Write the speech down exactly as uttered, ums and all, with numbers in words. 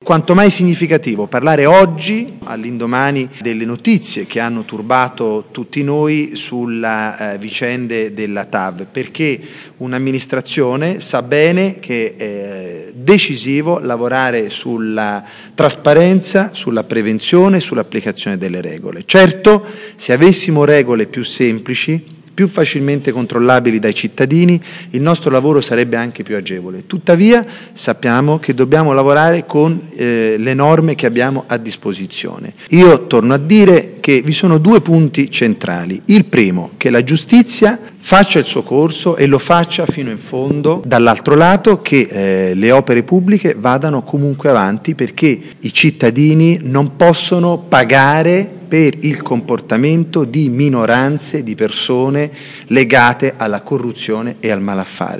Quanto mai significativo parlare oggi, all'indomani delle notizie che hanno turbato tutti noi sulla eh, vicende della T A V, perché un'amministrazione sa bene che è decisivo lavorare sulla trasparenza, sulla prevenzione, sull'applicazione delle regole. Certo, se avessimo regole più semplici, più facilmente controllabili dai cittadini, il nostro lavoro sarebbe anche più agevole. Tuttavia sappiamo che dobbiamo lavorare con eh, le norme che abbiamo a disposizione. Io torno a dire che vi sono due punti centrali. Il primo, che la giustizia faccia il suo corso e lo faccia fino in fondo, dall'altro lato che eh, le opere pubbliche vadano comunque avanti, perché i cittadini non possono pagare per il comportamento di minoranze di persone legate alla corruzione e al malaffare.